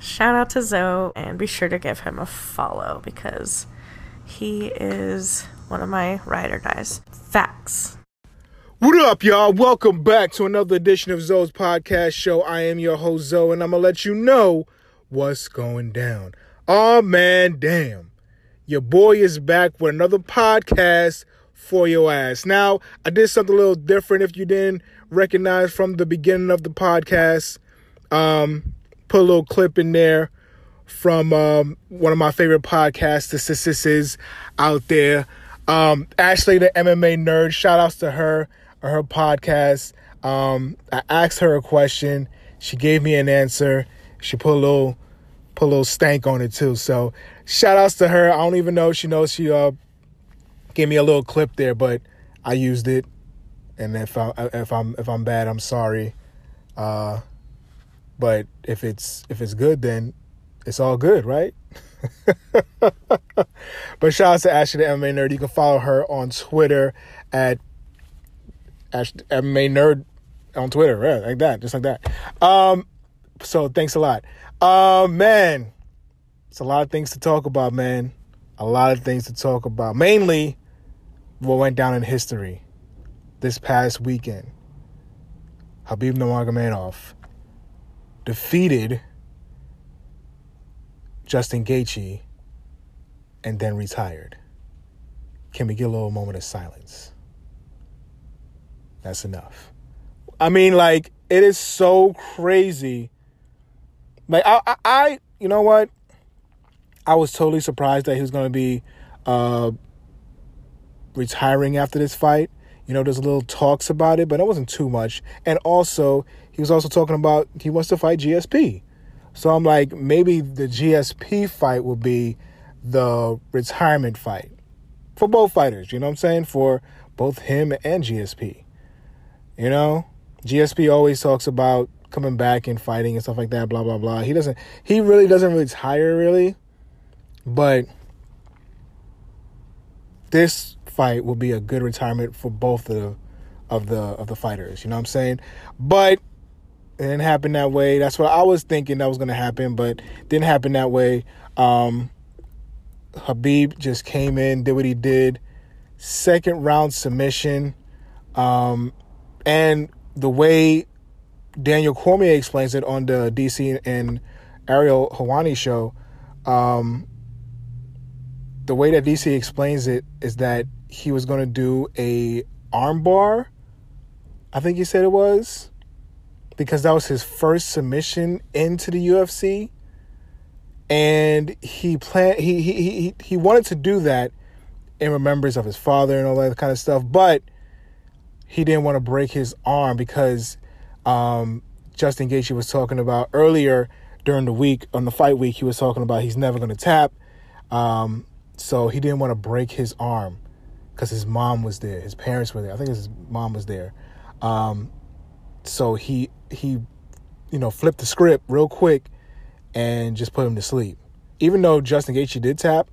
shout out to Zoe, and be sure to give him a follow because he is one of my ride or dies. Facts. What up, y'all? Welcome back to another edition of Zoe's podcast show. I am your host, Zoe, and I'm going to let you know what's going down. Oh, man, damn. Your boy is back with another podcast for your ass. Now, I did something a little different if you didn't recognize from the beginning of the podcast. Put a little clip in there from one of my favorite podcasters out there. Ashley, the MMA nerd, shout outs to her or her podcast. I asked her a question. She gave me an answer. She put a little stank on it too. So shout outs to her. I don't even know if she knows. She gave me a little clip there, but I used it. And if I'm bad, I'm sorry. But if it's good, then it's all good, right? But shout out to Ashley, the MMA nerd. You can follow her on Twitter at MMA nerd on Twitter, right? Like that, just like that. So thanks a lot. Man, it's a lot of things to talk about, man. A lot of things to talk about. Mainly what went down in history this past weekend. Khabib Nurmagomedov defeated Justin Gaethje and then retired. Can we get a little moment of silence? That's enough. I mean, like, it is so crazy. Like, I you know what? I was totally surprised that he was going to be retiring after this fight. You know, there's a little talks about it, but it wasn't too much. And also, he was also talking about he wants to fight GSP. So I'm like, maybe the GSP fight will be the retirement fight for both fighters. You know what I'm saying? For both him and GSP. You know, GSP always talks about coming back and fighting and stuff like that, blah, blah, blah. He really doesn't retire, really. But this fight will be a good retirement for both of the fighters. You know what I'm saying? But it didn't happen that way. That's what I was thinking that was going to happen, but didn't happen that way. Khabib just came in, did what he did. Second round submission. And the way Daniel Cormier explains it on the DC and Ariel Helwani show, the way that DC explains it is that he was going to do a armbar, I think he said it was, because that was his first submission into the UFC. And he wanted to do that in remembrance of his father and all that kind of stuff, but he didn't want to break his arm because Justin Gaethje was talking about earlier during the week, on the fight week, he was talking about he's never going to tap. So he didn't want to break his arm because his mom was there. His parents were there. I think his mom was there. So he flipped the script real quick and just put him to sleep. Even though Justin Gaethje did tap,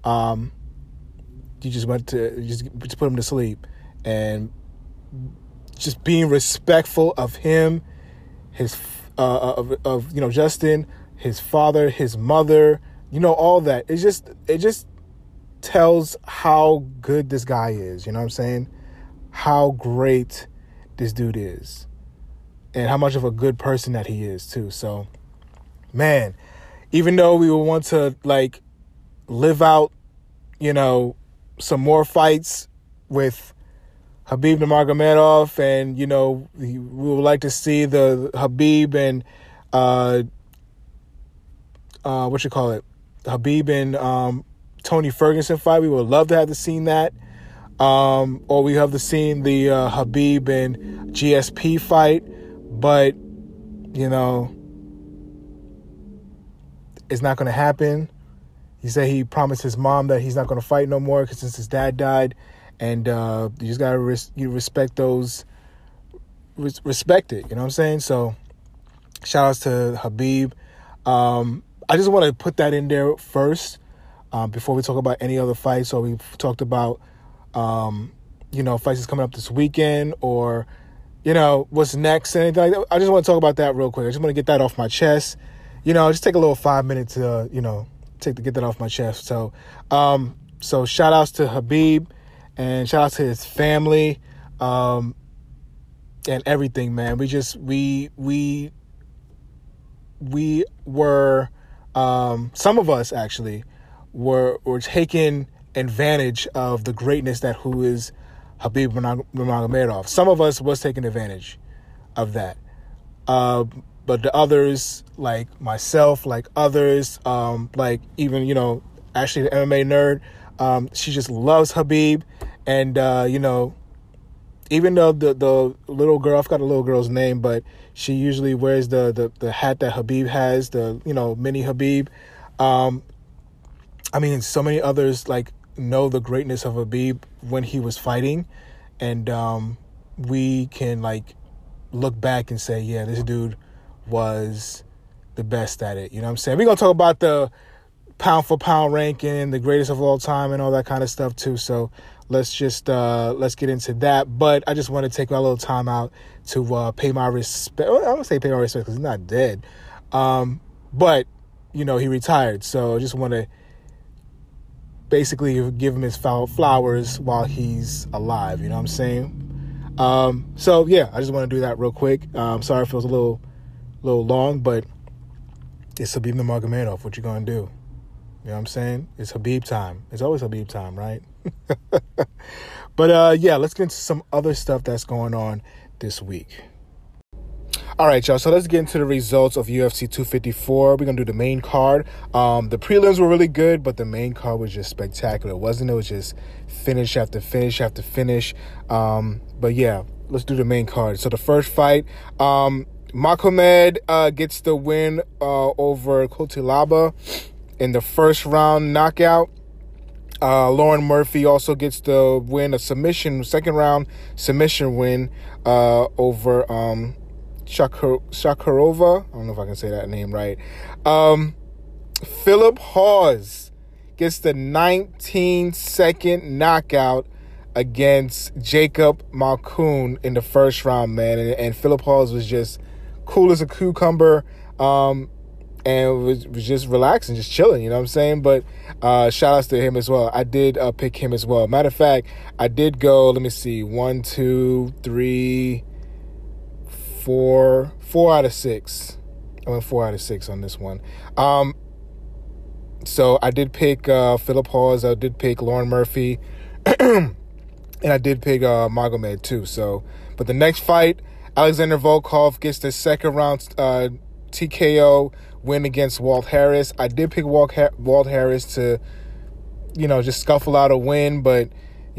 he just went to just put him to sleep. And just being respectful of him, his Justin, his father, his mother, all that. It just tells how good this guy is. You know what I'm saying? How great this dude is, and how much of a good person that he is too. So, man, even though we would want to like live out, some more fights with Khabib Nurmagomedov, and we would like to see the Khabib and Khabib and Tony Ferguson fight. We would love to have seen that, or we have seen the Khabib and GSP fight, but it's not going to happen. He said he promised his mom that he's not going to fight no more since his dad died. And you just got to respect those, respect it, you know what I'm saying? So shout outs to Khabib. I just want to put that in there first before we talk about any other fights. So we've talked about, fights that's coming up this weekend or, what's next and anything like that. I just want to talk about that real quick. I just want to get that off my chest. just take a little 5 minutes to, to get that off my chest. So, so shout outs to Khabib and shout outs to his family, and everything, man. We were, some of us actually were taking advantage of the greatness that who is Khabib Nurmagomedov. Some of us was taking advantage of that. But the others, like myself, like others, like even, Ashley, the MMA nerd, she just loves Khabib. And, even though the little girl, I forgot the little girl's name, but she usually wears the hat that Khabib has, the, mini Khabib. So many others, like, know the greatness of Khabib when he was fighting. And we can, like, look back and say, yeah, this dude was the best at it. You know what I'm saying? We're going to talk about the pound for pound ranking, the greatest of all time, and all that kind of stuff too. So let's just let's get into that. But I just want to take a little time out to pay my respect. I don't say pay my respect because he's not dead. But he retired. So I just want to basically give him his flowers while he's alive. You know what I'm saying? So yeah, I just want to do that real quick. Sorry if it was a little long, but it's Khabib Nurmagomedov. What you gonna do? You know what I'm saying? It's Khabib time. It's always Khabib time, right? But yeah, let's get into some other stuff that's going on this week. All right, y'all. So let's get into the results of UFC 254. We're going to do the main card. The prelims were really good, but the main card was just spectacular, wasn't it? It was just finish after finish after finish. But yeah, let's do the main card. So the first fight, Makhachev gets the win over Cutelaba in the first round knockout. Lauren Murphy also gets the win, a second round submission win over Shakarova. I don't know if I can say that name right. Philip Hawes gets the 19-second knockout against Jacob Malkoun in the first round, man. And Philip Hawes was just cool as a cucumber, and was just relaxing, just chilling, you know what I'm saying? But shout outs to him as well. I did pick him as well. Matter of fact, I did go, let me see, 1, 2, 3, 4 out of 6. I went 4 out of 6 on this one. So I did pick Philip Hawes. I did pick Lauren Murphy. And I did pick Magomed too. So, but the next fight, Alexander Volkov gets the second round TKO win against Walt Harris. I did pick Walt Harris to, just scuffle out a win, but,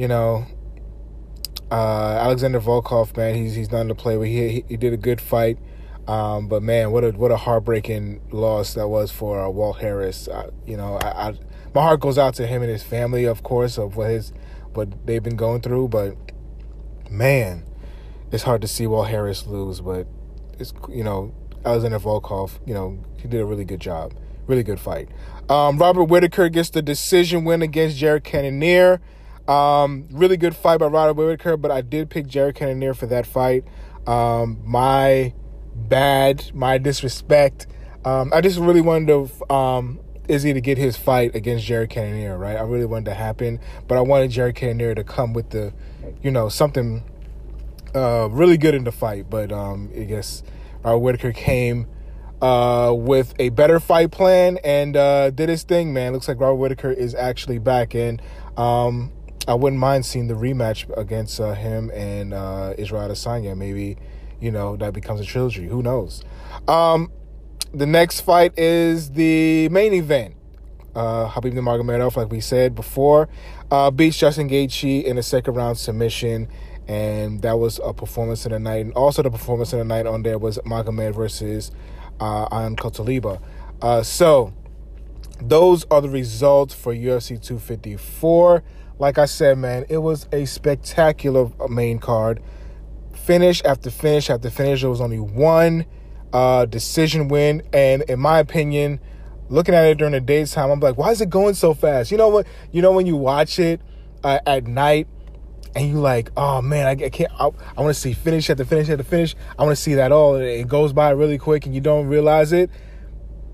Alexander Volkov, man, he's nothing to play with. He did a good fight, but man, what a heartbreaking loss that was for Walt Harris. My heart goes out to him and his family, of course, of what they've been going through. But man, it's hard to see Walt Harris lose. But it's Alexander Volkov, he did a really good job, really good fight. Robert Whittaker gets the decision win against Jared Cannonier. Really good fight by Robert Whittaker, but I did pick Jared Cannonier for that fight. My bad, my disrespect. I just really wanted to Izzy to get his fight against Jared Cannonier, right? I really wanted to happen, but I wanted Jared Cannonier to come with the, something really good in the fight. But I guess Robert Whittaker came with a better fight plan and did his thing, man. Looks like Robert Whittaker is actually back, and I wouldn't mind seeing the rematch against him and Israel Adesanya. Maybe, that becomes a trilogy. Who knows? The next fight is the main event. Khabib Nurmagomedov, like we said before, beats Justin Gaethje in a second round submission, and that was a performance of the night. And also the performance of the night on there was Magomed versus Ion Cutelaba. So those are the results for UFC 254. Like I said, man, it was a spectacular main card. Finish after finish after finish. There was only one decision win, and in my opinion, looking at it during the daytime, I'm like, why is it going so fast? You know what? When you watch it at night, and you like, oh man, I can't. I want to see finish after finish after finish. I want to see that all. It goes by really quick, and you don't realize it.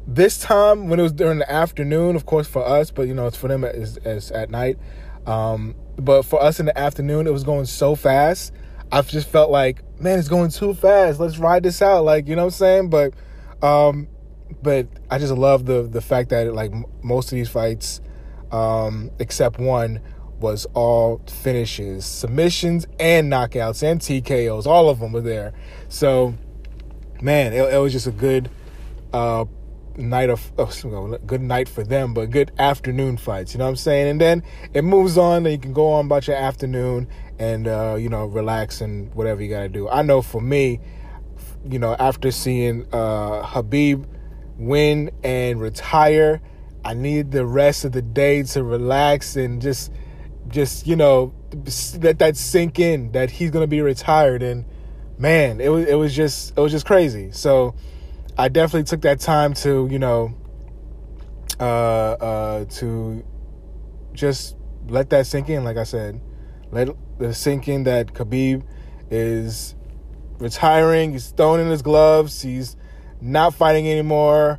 this time when it was during the afternoon, of course for us, but it's for them as at night. But for us in the afternoon, it was going so fast. I just felt like, man, it's going too fast. Let's ride this out. Like, you know what I'm saying? But I just love the fact that most of these fights, except one, was all finishes, submissions and knockouts and TKOs. All of them were there. So, man, it was just a good good night for them, but good afternoon fights. You know what I'm saying? And then it moves on, and you can go on about your afternoon and relax and whatever you got to do. I know for me, after seeing Khabib win and retire, I need the rest of the day to relax and just let that sink in that he's gonna be retired. And man, it was just crazy. So I definitely took that time to to just let that sink in. Like I said, let it sink in that Khabib is retiring. He's throwing in his gloves. He's not fighting anymore.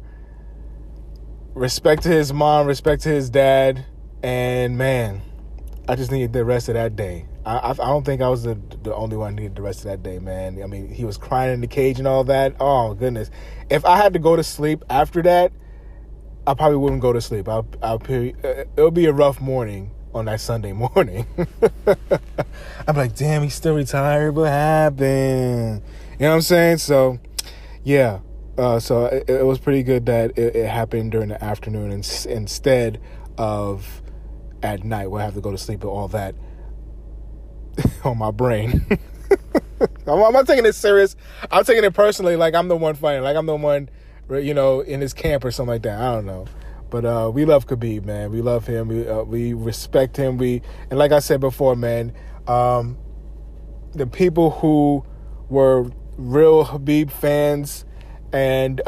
Respect to his mom, respect to his dad. And man, I just needed the rest of that day. I don't think I was the only one who needed the rest of that day, man. I mean, he was crying in the cage and all that. Oh, goodness. If I had to go to sleep after that, I probably wouldn't go to sleep. It'll be a rough morning on that Sunday morning. I'm like, damn, he's still retired. What happened? You know what I'm saying? So, yeah. So it was pretty good that it happened during the afternoon instead of at night where I have to go to sleep with all that on my brain. I'm not taking it serious. I'm taking it personally, like I'm the one fighting, like I'm the one, in his camp or something like that. I don't know. But we love Khabib, man. We love him. We respect him. And like I said before, man, the people who were real Khabib fans and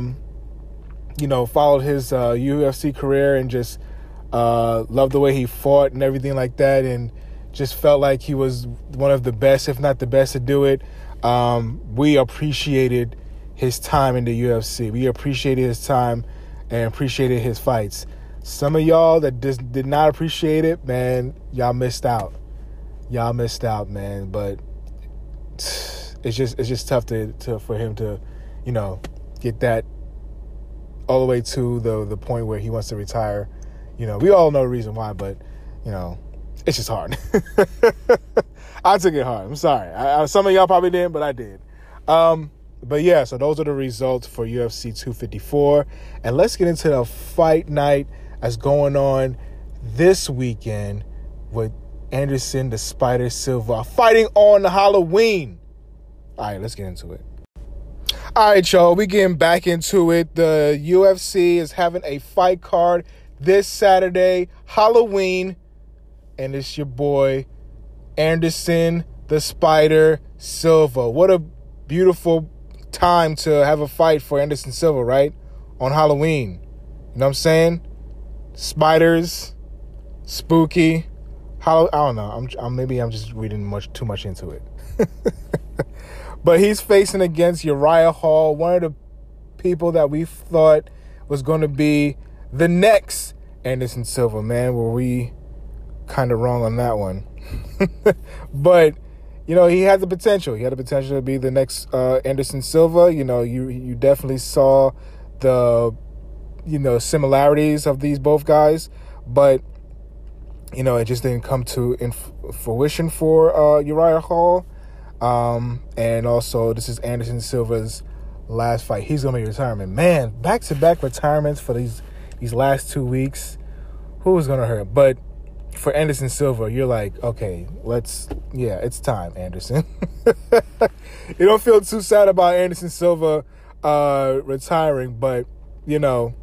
followed his UFC career and just loved the way he fought and everything like that, and just felt like he was one of the best, if not the best, to do it. We appreciated his time in the UFC. We appreciated his time and appreciated his fights. Some of y'all that just did not appreciate it, man, y'all missed out. Y'all missed out, man. But it's just tough for him to, get that all the way to the point where he wants to retire. We all know the reason why, but it's just hard. I took it hard. I'm sorry. Some of y'all probably didn't, but I did. But yeah, so those are the results for UFC 254. And let's get into the fight night that's going on this weekend with Anderson the Spider Silva fighting on Halloween. All right, let's get into it. All right, y'all, we getting back into it. The UFC is having a fight card this Saturday, Halloween, and it's your boy, Anderson the Spider Silva. What a beautiful time to have a fight for Anderson Silva, right? On Halloween. You know what I'm saying? Spiders, spooky. I don't know. Maybe I'm just reading too much into it. But he's facing against Uriah Hall, one of the people that we thought was going to be the next Anderson Silva, man. Were we kind of wrong on that one? But, he had the potential. He had the potential to be the next Anderson Silva. You definitely saw the, similarities of these both guys. But, it just didn't come to fruition for Uriah Hall. And also, this is Anderson Silva's last fight. He's going to be retiring. Man, back-to-back retirements for these last 2 weeks. Who was going to hurt? But for Anderson Silva, you're like, okay, it's time, Anderson. You don't feel too sad about Anderson Silva retiring, but, you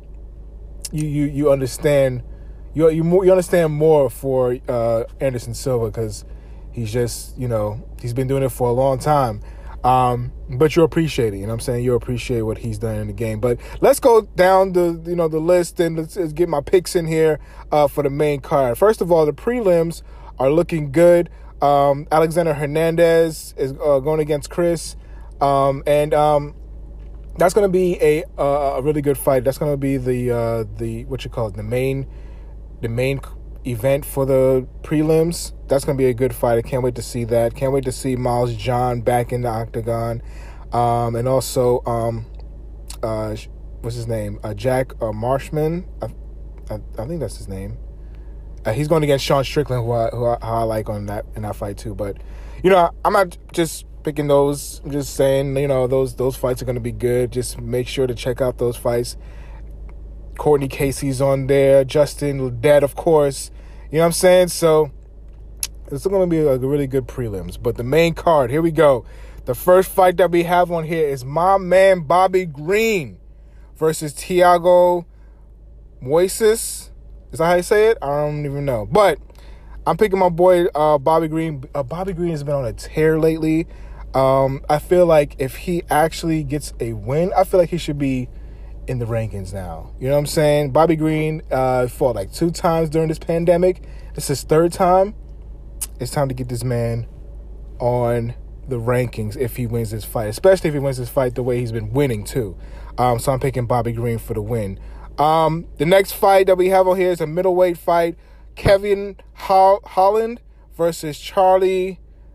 understand. You understand more for Anderson Silva because he's just, he's been doing it for a long time. But you appreciate it, you know what I'm saying? You appreciate what he's done in the game. But let's go down the list and let's get my picks in here for the main card. First of all, the prelims are looking good. Alexander Hernandez is going against Chris. And that's gonna be a really good fight. That's gonna be the what you call it, the main event for the prelims. That's gonna be a good fight. I can't wait to see that. Can't wait to see Miles John back in the octagon, and also what's his name? Jack Marshman. I think that's his name. He's going against Sean Strickland, who I like in that fight too. But I'm not just picking those. I'm just saying, those fights are going to be good. Just make sure to check out those fights. Courtney Casey's on there. Justin Ledet, of course. You know what I'm saying? So it's going to be a really good prelims. But the main card, here we go. The first fight that we have on here is my man Bobby Green versus Thiago Moises. Is that how you say it? I don't even know. But I'm picking my boy Bobby Green. Bobby Green has been on a tear lately. I feel like if he actually gets a win, I feel like he should be in the rankings now. You know what I'm saying? Bobby Green fought like 2 times during this pandemic. This is his 3rd time. It's time to get this man on the rankings if he wins this fight, especially if he wins this fight the way he's been winning too. So I'm picking Bobby Green for the win. The next fight that we have on here is a middleweight fight. Kevin Holland versus Charlie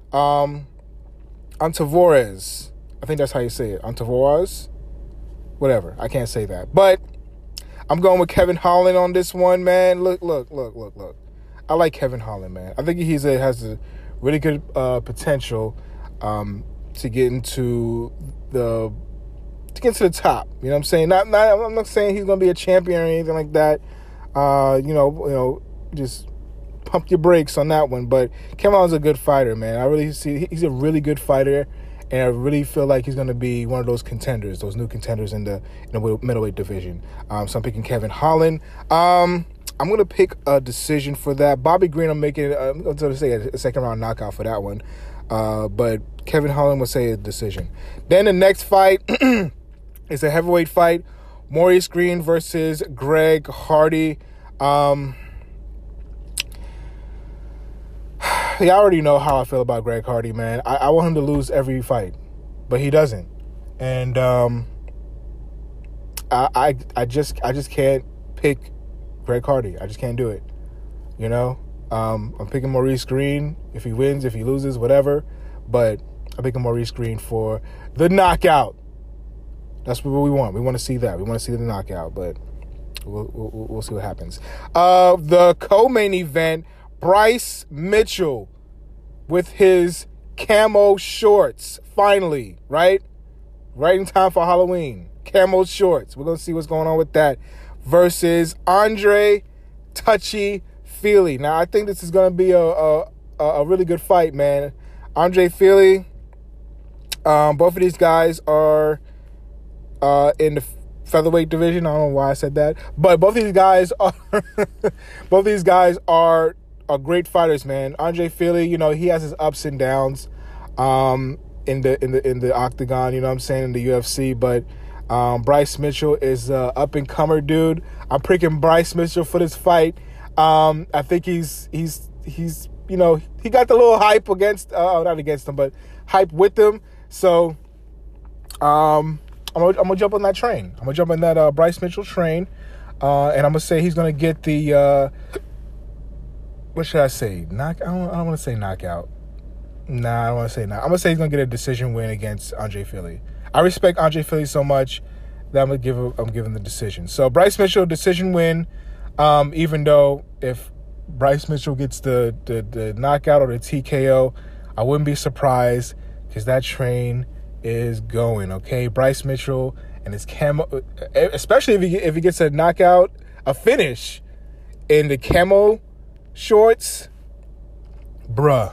Ontiveros. I think that's how you say it. Ontiveros? Whatever. I can't say that. But I'm going with Kevin Holland on this one, man. Look. I like Kevin Holland, man. I think he has a really good potential to get into the top. You know what I'm saying? I'm not saying he's going to be a champion or anything like that. Just pump your brakes on that one. But Kevin Holland's a good fighter, man. I really see he's a really good fighter, and I really feel like he's going to be one of those contenders, those new contenders in the middleweight division. So I'm picking Kevin Holland. I'm going to pick a decision for that. Bobby Green, I'm going to say a second round knockout for that one. But Kevin Holland would say a decision. Then the next fight is a heavyweight fight. Maurice Green versus Greg Hardy. Y'all already know how I feel about Greg Hardy, man. I want him to lose every fight, but he doesn't. And I just can't pick Greg Hardy. I just can't do it. I'm picking Maurice Green. If he wins, if he loses, whatever. But I'm picking Maurice Green for the knockout. That's what we want. We want to see that. We want to see the knockout, but we'll see what happens. The co-main event, Bryce Mitchell with his camo shorts. Finally, right? Right in time for Halloween. Camo shorts. We're going to see what's going on with that. Versus Andre Touchy Fili. Now, I think this is going to be a really good fight, man. Andre Fili, both of these guys are in the featherweight division. I don't know why I said that, but both these guys are great fighters, man. Andre Fili, he has his ups and downs in the octagon, you know what I'm saying, in the UFC, but Bryce Mitchell is a up and comer dude. I'm picking Bryce Mitchell for this fight. I think he's he got the little hype not against him, but hype with him. So I'm gonna jump on that train. I'm gonna jump on that Bryce Mitchell train, and I'm gonna say he's gonna get the what should I say? I don't want to say knockout. Nah, I don't want to say knockout. I'm gonna say he's gonna get a decision win against Andre Fili. I respect Andre Fili so much that I'm giving the decision. So Bryce Mitchell decision win. Even though if Bryce Mitchell gets the knockout or the TKO, I wouldn't be surprised because that train is going. Okay, Bryce Mitchell and his camo, especially if he gets a knockout, a finish in the camo shorts, bruh,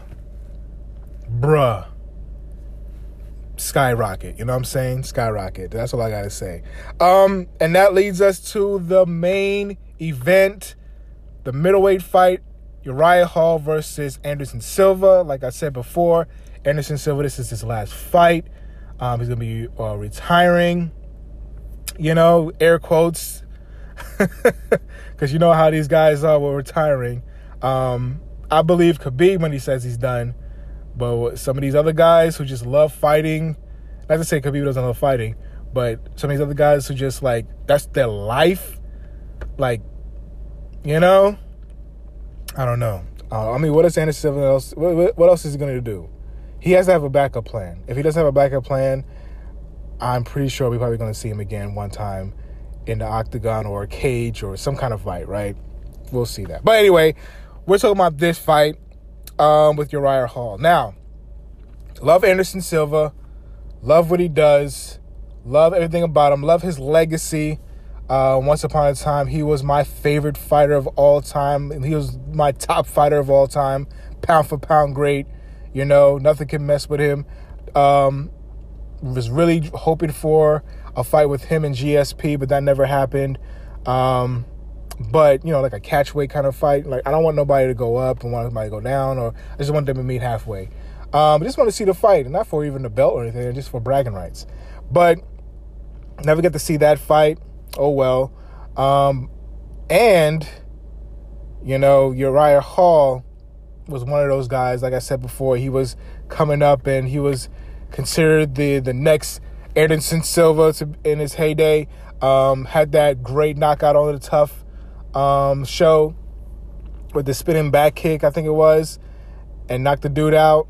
skyrocket. You know what I'm saying? Skyrocket. That's all I gotta say. And that leads us to the main event, the middleweight fight, Uriah Hall versus Anderson Silva. Like I said before, Anderson Silva, this is his last fight. He's going to be retiring, air quotes, because you know how these guys are with retiring. I believe Khabib when he says he's done, but some of these other guys who just love fighting, not to say Khabib doesn't love fighting, But some of these other guys who just, like, that's their life. Like, you know? I don't know. I mean, what is Anderson Silva else? What else is he going to do? He has to have a backup plan. If he doesn't have a backup plan, I'm pretty sure we're probably going to see him again one time in the octagon or a cage or some kind of fight, right? We'll see that. But anyway, we're talking about this fight with Uriah Hall. Now, love Anderson Silva. Love what he does. Love everything about him. Love his legacy. Once upon a time, he was my favorite fighter of all time. He was my top fighter of all time. Pound for pound great. You know, nothing can mess with him. Was really hoping for a fight with him and GSP, but that never happened. But, you know, like a catchweight kind of fight. Like, I don't want nobody to go up and want somebody to go down, or I just want them to meet halfway. I just want to see the fight, and not for even the belt or anything, just for bragging rights. But never get to see that fight. Oh, well. And, you know, Uriah Hall was one of those guys, like I said before, he was coming up and he was considered the next Anderson Silva in his heyday. Had that great knockout on the Tough show with the spinning back kick, I think it was, and knocked the dude out.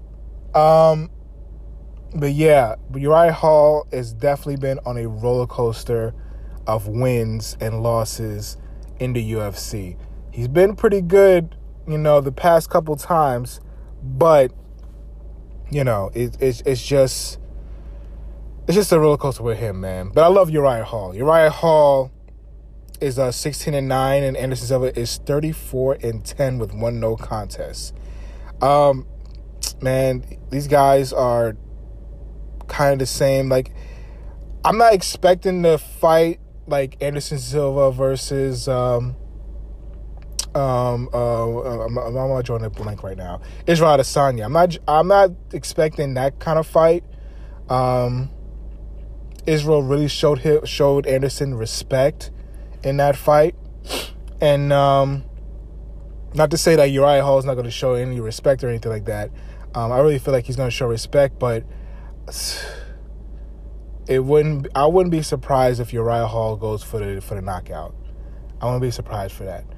But yeah, Uriah Hall has definitely been on a roller coaster of wins and losses in the UFC. He's been pretty good, you know, the past couple times, but you know, it's just a roller coaster with him, man. But I love Uriah Hall. Uriah Hall is 16-9, and Anderson Silva is 34-10 with 1 no contest. Man, these guys are kind of the same. Like, I'm not expecting to fight like Anderson Silva versus I'm drawing a blank right now. Israel Adesanya. I'm not expecting that kind of fight. Israel really showed Anderson respect in that fight, and not to say that Uriah Hall is not going to show any respect or anything like that. I really feel like he's going to show respect, but I wouldn't be surprised if Uriah Hall goes for the knockout. I wouldn't be surprised for that.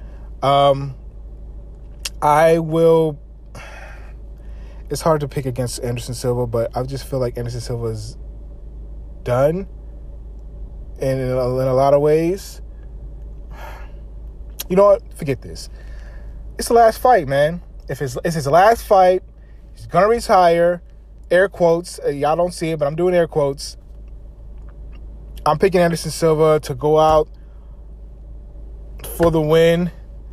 It's hard to pick against Anderson Silva, but I just feel like Anderson Silva's done in a lot of ways. You know what? Forget this. It's the last fight, man. If it's his last fight, he's going to retire. Air quotes. Y'all don't see it, but I'm doing air quotes. I'm picking Anderson Silva to go out for the win.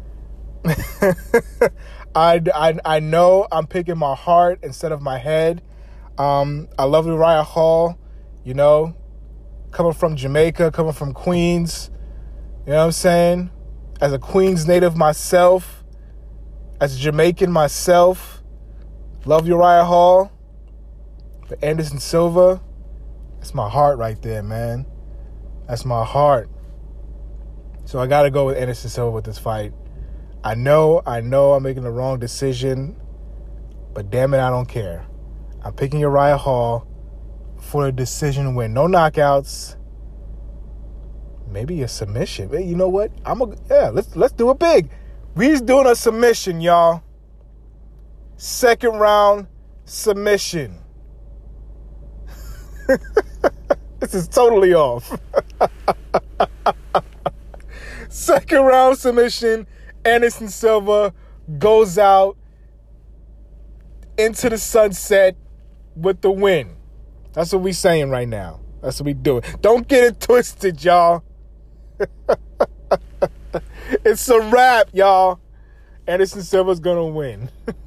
I know I'm picking my heart instead of my head. I love Uriah Hall, you know, coming from Jamaica, coming from Queens. You know what I'm saying? As a Queens native myself, as a Jamaican myself, love Uriah Hall. But Anderson Silva, that's my heart right there, man. That's my heart. So I got to go with Anderson Silva with this fight. I know I'm making the wrong decision, but damn it, I don't care. I'm picking Uriah Hall for a decision win. No knockouts. Maybe a submission. Hey, you know what? Let's do it big. We's doing a submission, y'all. Second round submission. This is totally off. Second round submission. Anderson Silva goes out into the sunset with the win. That's what we saying right now. That's what we doing. Don't get it twisted, y'all. It's a wrap, y'all. Anderson Silva's gonna win.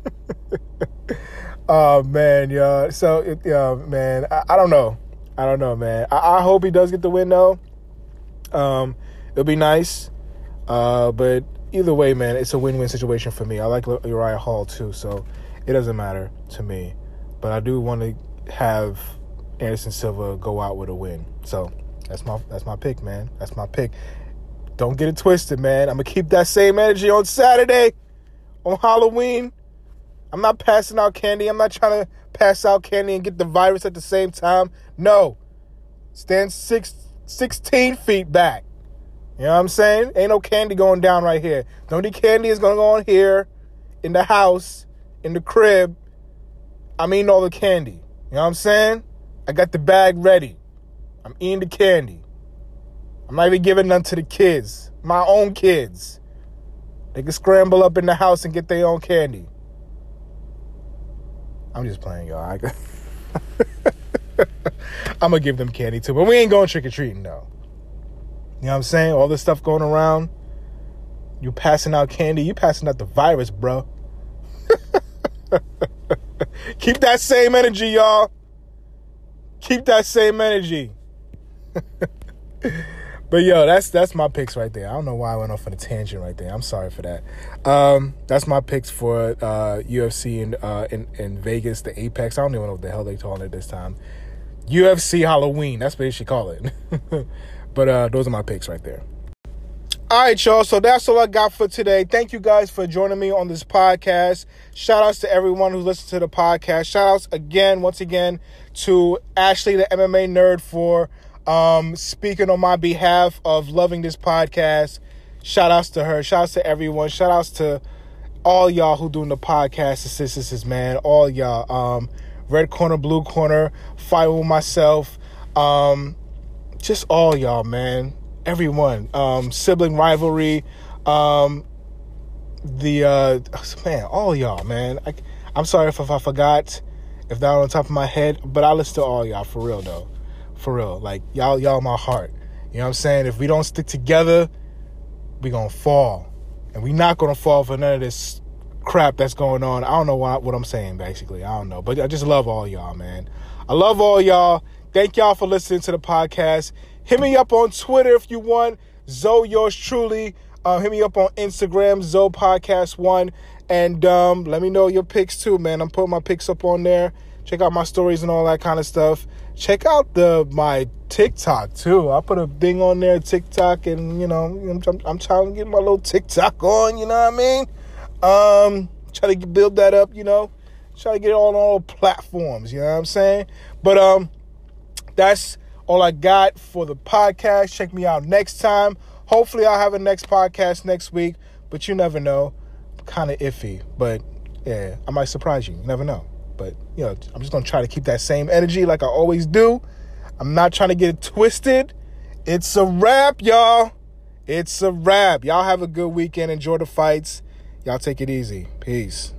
Oh man, y'all. So, man, I don't know. Man. I hope he does get the win though. It'll be nice. But either way, man, it's a win-win situation for me. I like Uriah Hall too, so it doesn't matter to me. But I do want to have Anderson Silva go out with a win. So that's my pick, man. That's my pick. Don't get it twisted, man. I'm gonna keep that same energy on Saturday, on Halloween. I'm not passing out candy. I'm not trying to pass out candy and get the virus at the same time. No. Stand 16 feet back. You know what I'm saying? Ain't no candy going down right here. The only candy is going to go on here, in the house, in the crib. I'm eating all the candy. You know what I'm saying? I got the bag ready. I'm eating the candy. I'm not even giving none to the kids. My own kids. They can scramble up in the house and get their own candy. I'm just playing, y'all. I'm going to give them candy too. But we ain't going trick-or-treating, though. You know what I'm saying? All this stuff going around. You passing out candy. You passing out the virus, bro. Keep that same energy, y'all. Keep that same energy. But, yo, that's my picks right there. I don't know why I went off on a tangent right there. I'm sorry for that. That's my picks for UFC in Vegas, the Apex. I don't even know what the hell they calling it this time. UFC Halloween. That's what they should call it. But those are my picks right there. All right, y'all. So that's all I got for today. Thank you guys for joining me on this podcast. Shout outs to everyone who listens to the podcast. Shout outs once again to Ashley, the MMA nerd, for speaking on my behalf of loving this podcast. Shout outs to her. Shout outs to everyone. Shout outs to all y'all who doing the podcast assistants, man. All y'all. Red corner, blue corner, fight with myself. Just all y'all, man. Everyone. Sibling rivalry. Man, all y'all, man. I'm sorry if I forgot, if that on top of my head, but I listen to all y'all, for real, though. For real. Like, y'all my heart. You know what I'm saying? If we don't stick together, we gonna fall. And we not gonna fall for none of this crap that's going on. I don't know what I'm saying, basically. I don't know. But I just love all y'all, man. I love all y'all. Thank y'all for listening to the podcast. Hit me up on Twitter if you want. Zoe, yours truly. Hit me up on Instagram, Zoe Podcast 1. And let me know your picks too, man. I'm putting my picks up on there. Check out my stories and all that kind of stuff. Check out my TikTok too. I put a thing on there, TikTok, and I'm trying to get my little TikTok on. You know what I mean? Try to build that up. Try to get it on all platforms. You know what I'm saying? But that's all I got for the podcast. Check me out next time. Hopefully I'll have a next podcast next week, but you never know. Kind of iffy, but yeah, I might surprise you. You never know. But, I'm just going to try to keep that same energy like I always do. I'm not trying to get it twisted. It's a wrap, y'all. It's a wrap. Y'all have a good weekend. Enjoy the fights. Y'all take it easy. Peace.